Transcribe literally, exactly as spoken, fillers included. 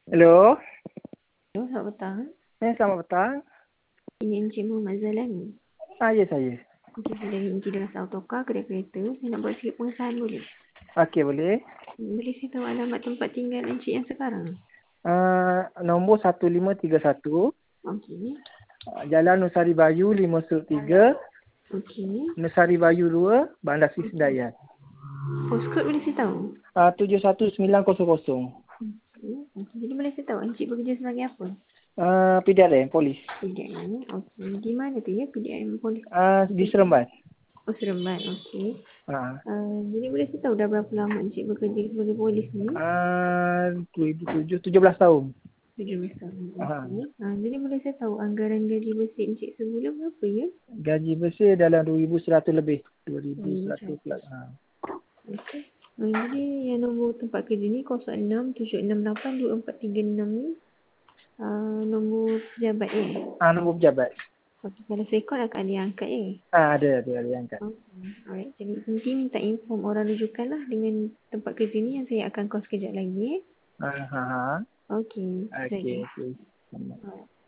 Hello. Hello, selamat petang. Eh, selamat petang. Ini Encik Muhammad Zalani. Ah, ya saya. Okey, saya dari Encik Deras Autocar, kedai kereta. Saya nak buat sikit pengesahan boleh? Okey, boleh. Boleh saya tahu alamat tempat tinggal Encik yang sekarang? Uh, nombor satu lima tiga satu. Okey. Uh, Jalan Nusari Bayu lima tiga. Okey. Nusari Bayu dua, Bandar Seri Sedayan. Postcode boleh saya tahu? Uh, tujuh satu sembilan kosong kosong. Okey. Okey. Jadi boleh saya tahu Encik bekerja sebagai apa? Uh, P D R M, polis. P D M. Okey. Di mana tu ya P D M polis? Uh, di Seremban. Oh, Seremban. Okey. Uh, Uh, jadi boleh saya tahu dah berapa lama Encik bekerja sebagai polis ni? uh, dua ribu tujuh, tujuh belas tahun. tujuh belas tahun. Uh, Okey. Uh, jadi boleh saya tahu anggaran gaji bersih Encik sebulan berapa ya? gaji bersih dalam dua ribu seratus lebih. dua ribu seratus Hmm, plus. Uh. Okey. Uh, jadi yang nombor tempat kerja ni kosong enam tujuh enam lapan dua empat tiga enam ni uh, nombor pejabat ya? Uh, nombor pejabat. Okey, kalau rekod akan diangkat ya? Ah, uh, ada, ada, ada yang angkat. Okay. Alright. Jadi nanti minta inform orang rujukan lah dengan tempat kerja ni yang saya akan call sekejap lagi ya? Ah, uh, ha, ha. Okey. Okey, okey. Alright.